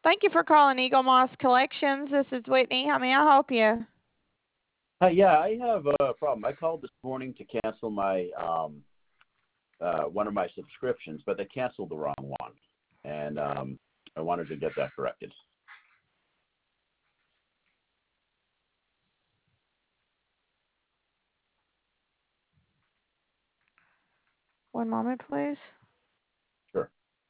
Thank you for calling Eagle Moss Collections. This is Whitney. How may I help you? Yeah, I have a problem. I called this morning to cancel my one of my subscriptions, but they canceled the wrong one, and I wanted to get that corrected. One moment, please. Sure.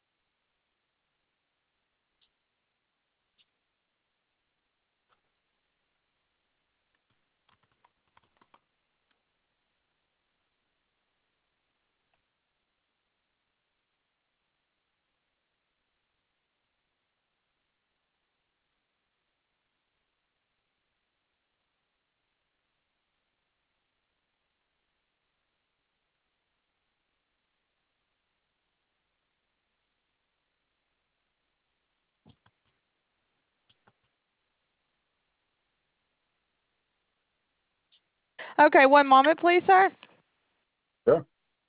Okay, one moment, please, sir. Sure.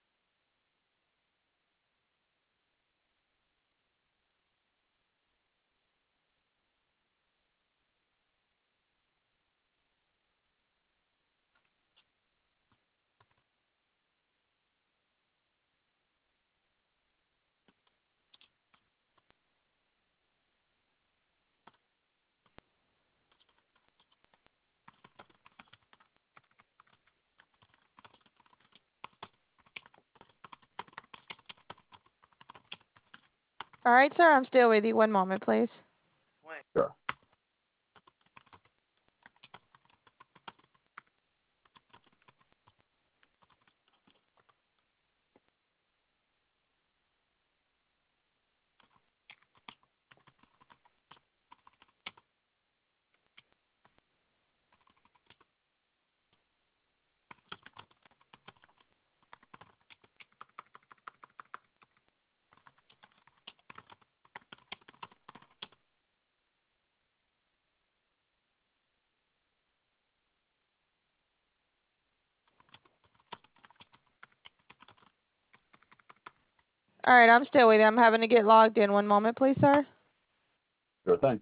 All right, sir, I'm still with you. One moment, please. Sure. All right, I'm still with you. I'm having to get logged in. One moment, please, sir. Sure thing.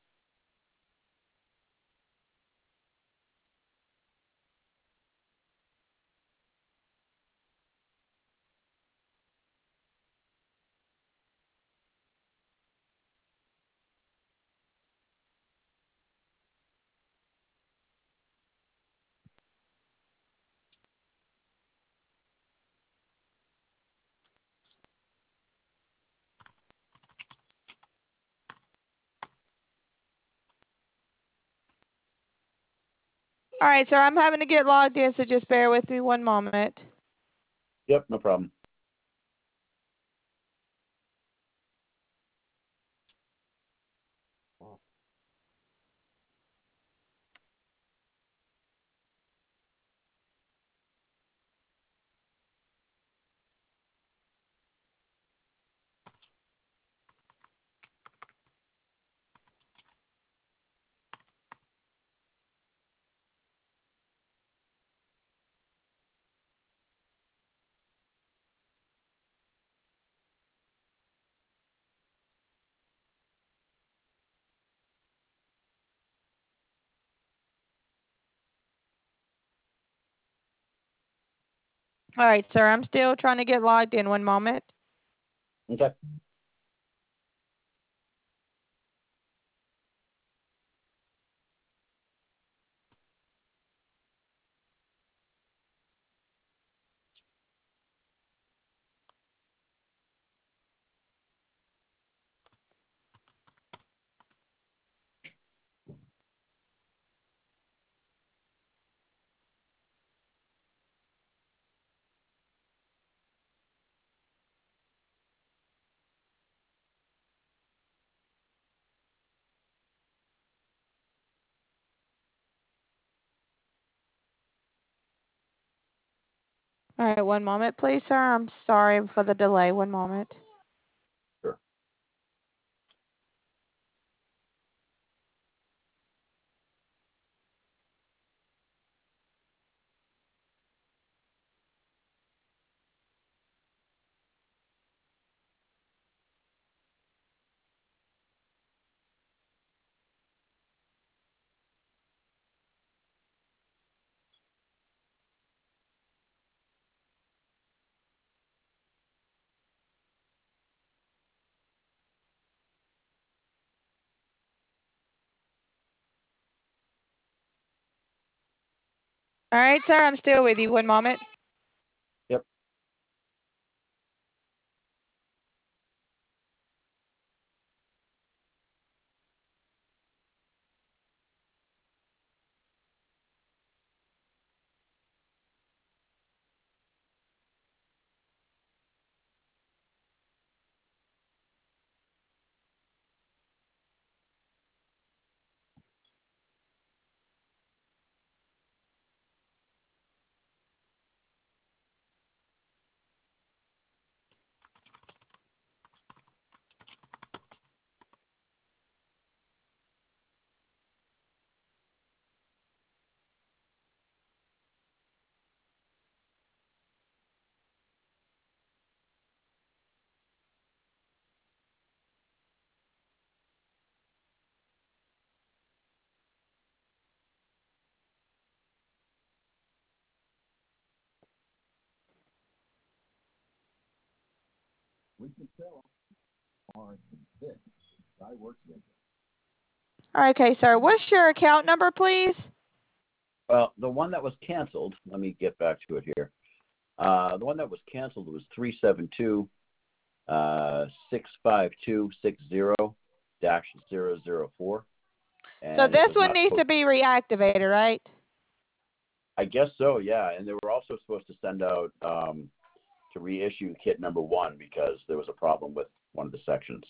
All right, sir, I'm having to get logged in, so just bear with me one moment. Yep, no problem. All right, sir, I'm still trying to get logged in. One moment. Okay. All right, one moment, please, sir. I'm sorry for the delay. One moment. Sure. All right, sir, I'm still with you. One moment. Yep. We can tell on this. I work with it. All right, okay, sir. What's your account number, please? Well, the one that was canceled, let me get back to it here. The one that was canceled was 372 65260-004. So And it this was one not needs to supposed. be reactivated, right? I guess so, yeah. And they were also supposed to send out to reissue kit number 1 because there was a problem with one of the sections.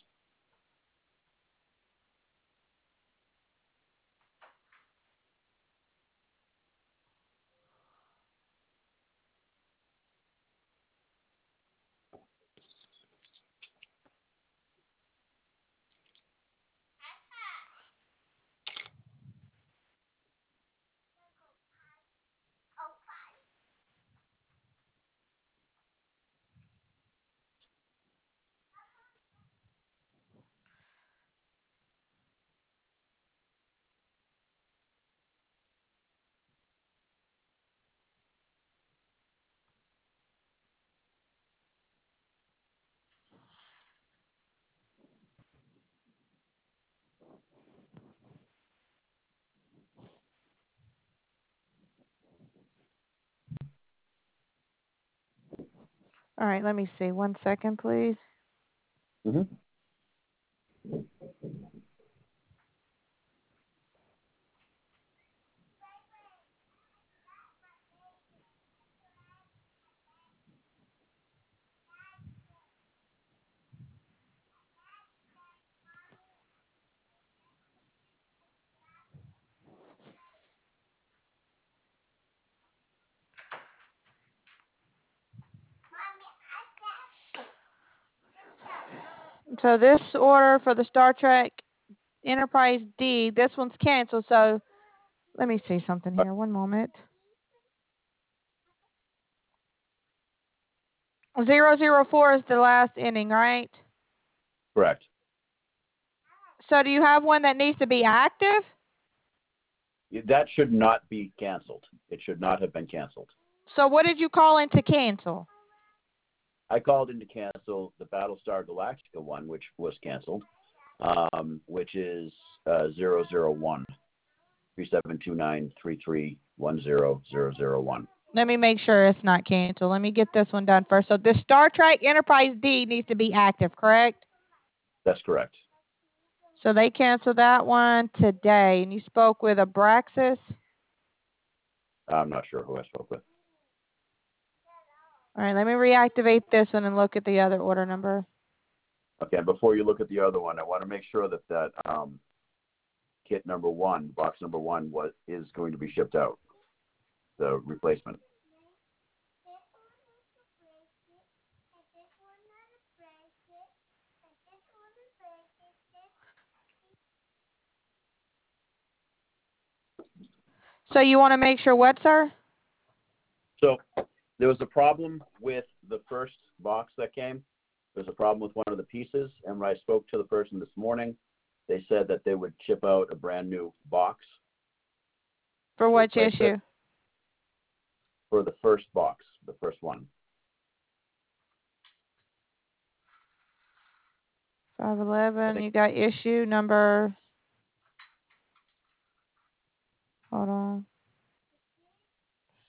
All right, let me see. 1 second, please. Mm-hmm. So this order for the Star Trek Enterprise D, this one's canceled. So let me see something here. 1 moment. 004 is the last inning, right? Correct. So do you have one that needs to be active? That should not be canceled. It should not have been canceled. So what did you call in to cancel? I called in to cancel the Battlestar Galactica one, which was canceled, which is 001 372933100001. Let me make sure it's not canceled. Let me get this one done first. So the Star Trek Enterprise D needs to be active, correct? That's correct. So they canceled that one today. And you spoke with Abraxas? I'm not sure who I spoke with. All right, let me reactivate this one and look at the other order number. Okay, before you look at the other one, I want to make sure that kit number 1, box number 1, is going to be shipped out, the replacement. So you want to make sure what, sir? So there was a problem with the first box that came. There's a problem with one of the pieces, and when I spoke to the person this morning, they said that they would ship out a brand new box. For which issue? For the first box, the first one. 511, you got issue number, hold on.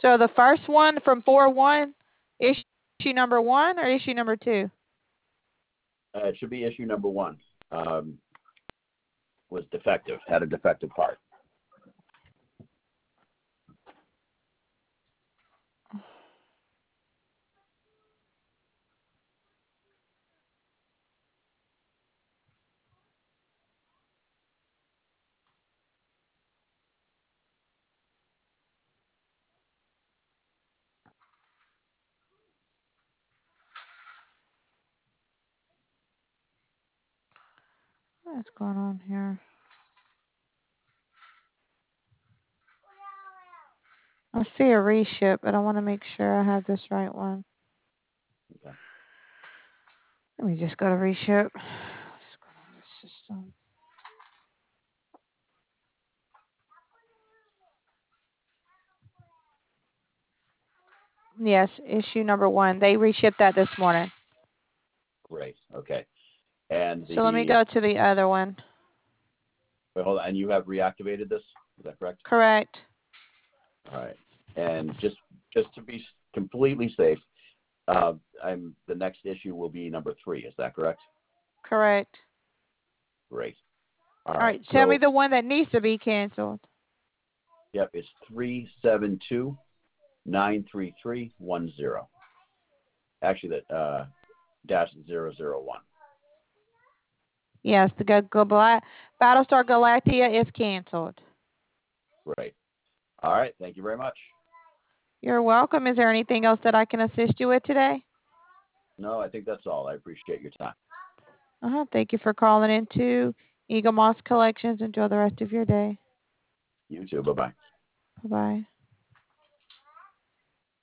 So the first one from 4/1, issue number 1 or issue number 2? It should be issue number 1. Was defective, had a defective part. What's going on here? I see a reship, but I want to make sure I have this right one. Okay. Let me just go to reship. What's going on with the system? Yes, issue number 1. They reshipped that this morning. Great. Okay. And So let me go to the other one. Wait, hold on. And you have reactivated this? Is that correct? Correct. All right. And just to be completely safe, the next issue will be number 3. Is that correct? Correct. Great. All right. Tell me the one that needs to be canceled. Yep. It's 372-93310. Actually, that -001. Yes, the Battlestar Galactica is canceled. Great. All right. Thank you very much. You're welcome. Is there anything else that I can assist you with today? No, I think that's all. I appreciate your time. Thank you for calling into Eagle Moss Collections. Enjoy the rest of your day. You too. Bye-bye. Bye-bye.